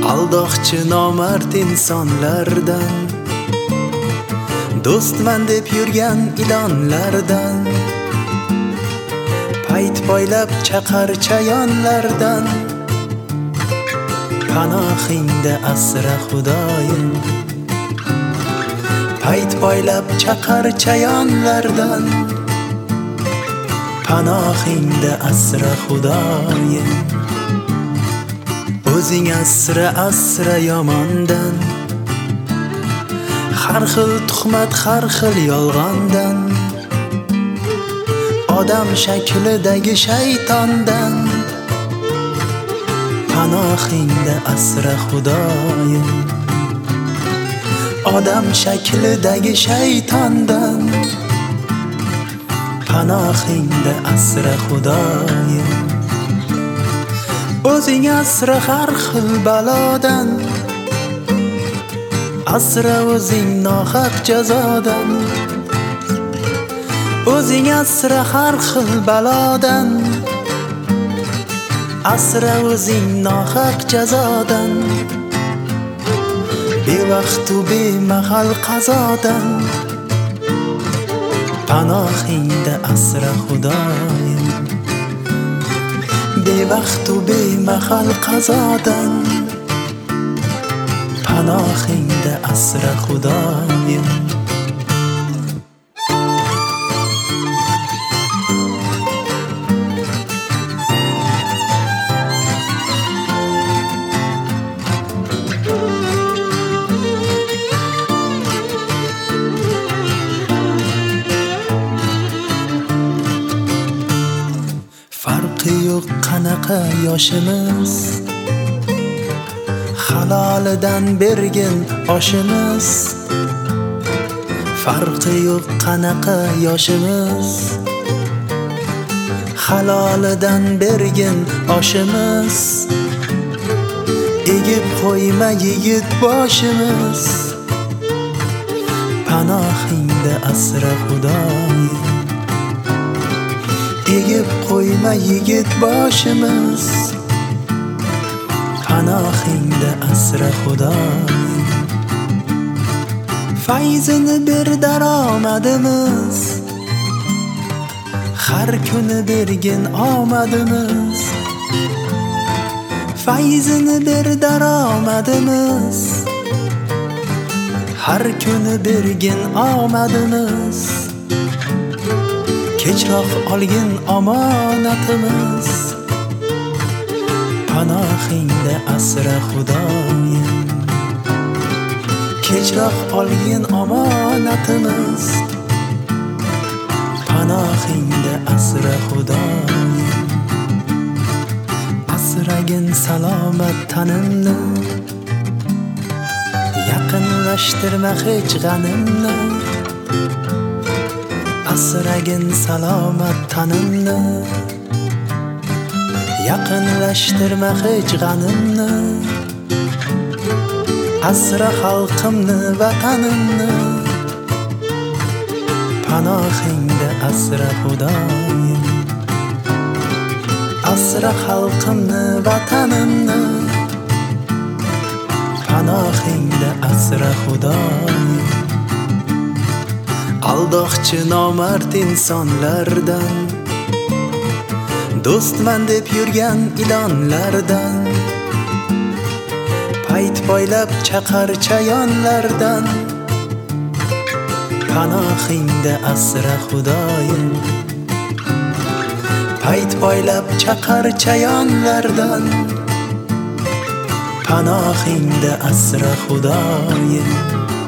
aldoqchi nomard insonlardan, do'stman deb yurgan ilonlardan, payt poylab chaqar chayonlardan, panohingda asra Xudoyim. Payt poylab chaqar chayonlardan, panohingda asra Xudoyim. O'zing asra asra yomondan, har xil tuhmat har xil yolg'ondan, odam shaklidagi shaytondan, panohingda asra Xudoyim. Odam shaklidagi shaytondan, panohingda asra Xudoyim. O'zing asra har xil balodan, asra o'zing nohaq jazodan. O'zing asra har xil balodan, asra o'zing nohaq jazodan. Bevaqt u bemahal qazodan, panohingda asra Xudoyim. Bevaqt u bemahal qazodan, panohingda asra Xudoyim. Farqi yo'q qanaqa yoshimiz, halolidan bergin oshimiz. Farqi yo'q qanaqa yoshimiz, halolidan bergin oshimiz. Egib qo'yma yigit boshimiz, panohingda asra Xudoyim. Egib qo'yma yigit boshimiz, panohingda asra Xudoyim. Fayzini ber daromadimiz, har kuni bergin omadimiz. Fayzini ber daromadimiz, har kuni bergin omadimiz. Kechroq olgin omonatimiz, panohingda asra Xudoyim. Kechroq olgin omonatimiz, panohingda asra Xudoyim. Asragin salomat tanimni, yaqinlashtirma hech g'animni. Asragin salomat tanimni, yaqinlashtirma hech g'animni. Asra xalqimni, vatanimni, panohingda asra Xudoyim. Asra xalqimni, vatanimni, panohingda asra Xudoyim. Aldoqchi nomard insonlardan, do'stman deb yurgan ilonlardan, payt poylab chaqar chayonlardan, panohingda asra Xudoyim. Payt poylab chaqar chayonlardan, panohingda asra Xudoyim.